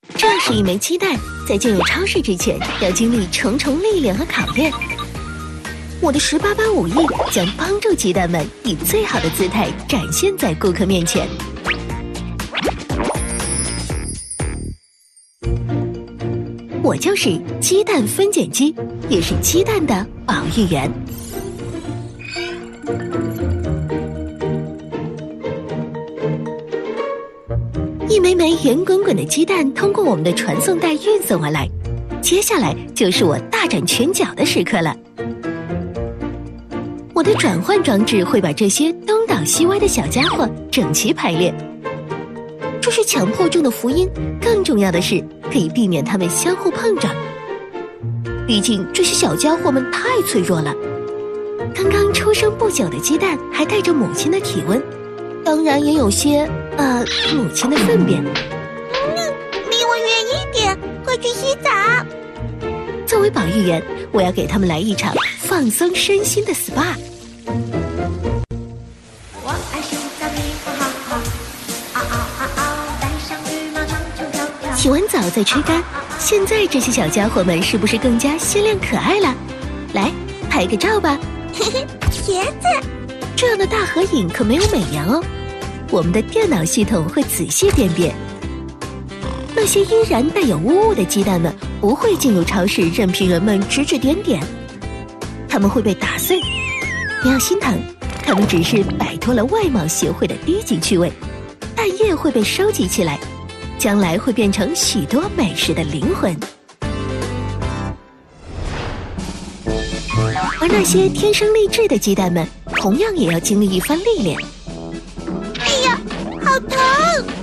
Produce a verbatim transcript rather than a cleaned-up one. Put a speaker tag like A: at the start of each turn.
A: 这是一枚鸡蛋，在进入超市之前，要经历重重历练和考验。我的十八般武艺将帮助鸡蛋们以最好的姿态展现在顾客面前。我就是鸡蛋分拣机，也是鸡蛋的保育员。一枚枚圆滚滚的鸡蛋通过我们的传送带运送而来，接下来就是我大展拳脚的时刻了。我的转换装置会把这些东倒西歪的小家伙整齐排列，这是强迫症的福音，更重要的是可以避免它们相互碰撞。毕竟这些小家伙们太脆弱了，刚刚出生不久的鸡蛋还带着母亲的体温，当然也有些呃母亲的粪便。
B: 嗯，离我远一点，快去洗澡。
A: 作为保育员，我要给他们来一场放松身心的 S P A。
B: 我爱洗澡，皮肤好好，嗷嗷嗷嗷，戴上羽毛长裙飘飘。
A: 洗完澡再吹干，现在这些小家伙们是不是更加鲜亮可爱了？来，拍个照吧。
B: 嘿嘿，茄子，
A: 这样的大合影可没有美颜哦。我们的电脑系统会仔细辨别，那些依然带有污物的鸡蛋们不会进入超市任凭人们指指点点，它们会被打碎。不要心疼，它们只是摆脱了外貌协会的低级趣味，蛋液会被收集起来，将来会变成许多美食的灵魂。而那些天生丽质的鸡蛋们同样也要经历一番历练。
B: 哎呀，好疼！